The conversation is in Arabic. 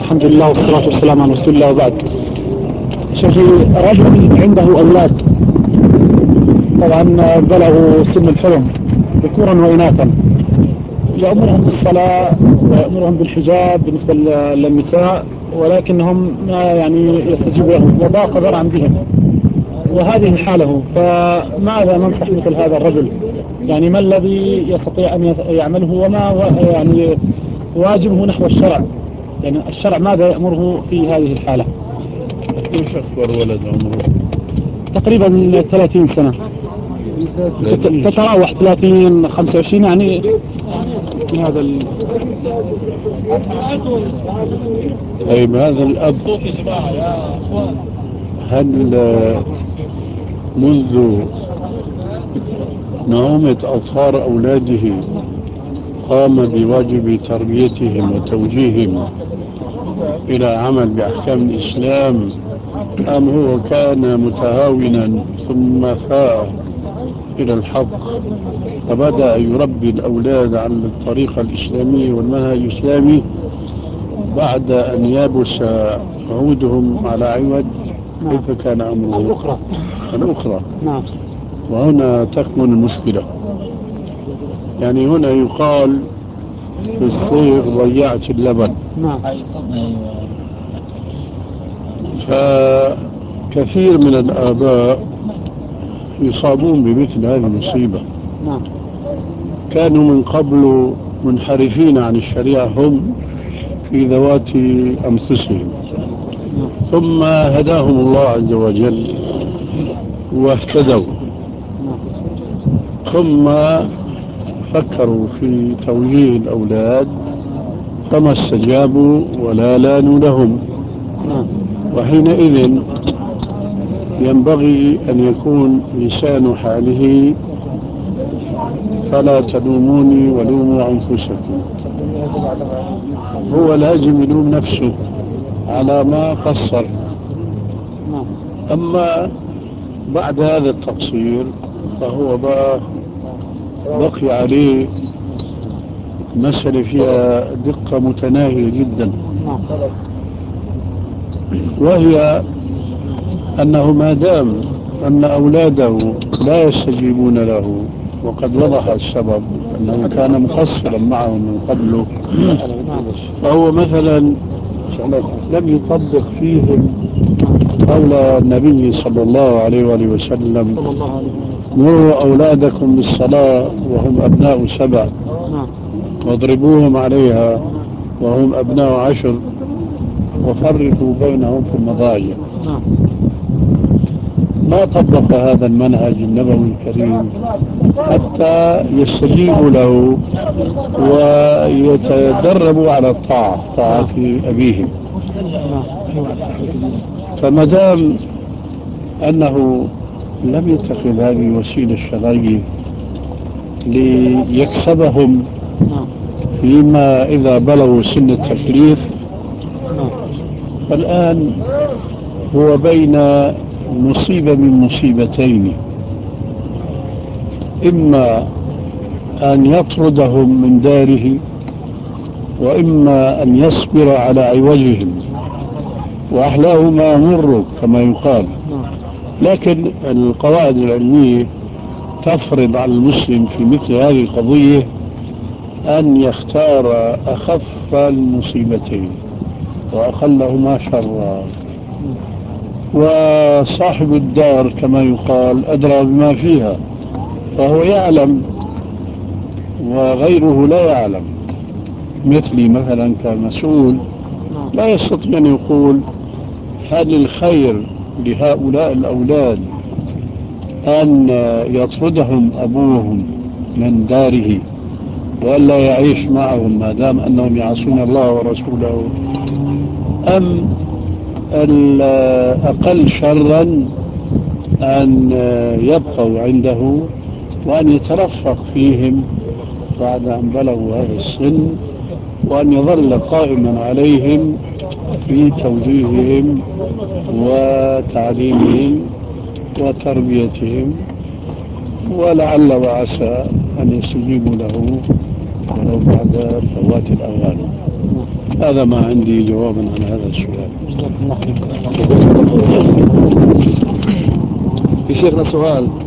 الحمد لله والصلاة والسلام على رسول الله وبعد. شيخي، رجل عنده أولاد طبعا بلغوا سن الحلم ذكورا وإناثا، يأمرهم بالصلاة ويأمرهم بالحجاب بالنسبة للنساء، ولكنهم ما يعني يستجيبوا لهم وضاق ذرعا بهم، وهذه حاله. فماذا ننصح مثل هذا الرجل؟ يعني ما الذي يستطيع أن يعمله، وما يعني واجبه نحو الشرع؟ يعني الشرع ماذا يأمره في هذه الحالة؟ كيف أكبر ولد عمره؟ تقريبا 30 سنة، تتراوح 30 25 يعني في هذا طيب، هذا الأب هل منذ نعومة أظفار أولاده قام بواجب تربيتهم وتوجيههم إلى عمل بأحكام الإسلام، أم هو كان متهاونا ثم فاء إلى الحق فبدأ يربي الأولاد على الطريقة الإسلامية والمنهج الإسلامي بعد أن يبس عودهم على عوج؟ كيف كان أمره؟ الأخرى. نعم. وهنا تكمن المشكلة. يعني هنا يقال في الصيغ ضيعت اللبن. نعم. فكثير من الآباء يصابون بمثل هذه المصيبة. نعم. كانوا من قبل منحرفين عن الشريعة هم في ذوات أنفسهم، ثم هداهم الله عز وجل واهتدوا، ثم فكروا في توجيه الأولاد فما استجابوا ولا لانوا لهم. وحينئذ ينبغي أن يكون لسان حاله فلا تلوموني ولوموا أنفسكم. هو لازم يلوم نفسه على ما قصر. أما بعد هذا التقصير فهو بقي عليه مسألة فيها دقة متناهية جدا، وهي أنه ما دام أن أولاده لا يستجيبون له، وقد وضح السبب أنه كان مقصرا معهم من قبله، فهو مثلا لم يطبق فيهم قول النبي صلى الله عليه وآله وسلم: مروا أولادكم بالصلاة وهم أبناء 7 واضربوهم عليها وهم أبناء 10 وفرقوا بينهم في المضاجع. ما طبق هذا المنهج النبوي الكريم حتى يستجيبوا له ويتدربوا على طاعة أبيهم. فما دام أنه لم يتخذ هذه الوسيلة الشرعية ليكسبهم فيما إذا بلغوا سن التكليف، فالآن هو بين مصيبة من مصيبتين: إما أن يطردهم من داره، وإما أن يصبر على عوجهم، وأحلاهما مر كما يقال. لكن القواعد العلمية تفرض على المسلم في مثل هذه القضية أن يختار أخف المصيبتين وأقلهما شرا، وصاحب الدار كما يقال أدرى بما فيها، فهو يعلم وغيره لا يعلم. مثلي مثلا كمسؤول لا يستطيع أن يقول هل الخير لهؤلاء الأولاد أن يطردهم أبوهم من داره وألا يعيش معهم ما دام أنهم يعصون الله ورسوله، أم الأقل شرا أن يبقوا عنده وأن يترفق فيهم بعد أن بلغوا هذا السن، وأن يظل قائما عليهم في توجيههم وتعليمهم وتربيتهم، ولعل وعسى أن يستجيبوا له ولو بعد فوات الأوان. هذا ما عندي جوابا عن هذا السؤال. في شيخنا سؤال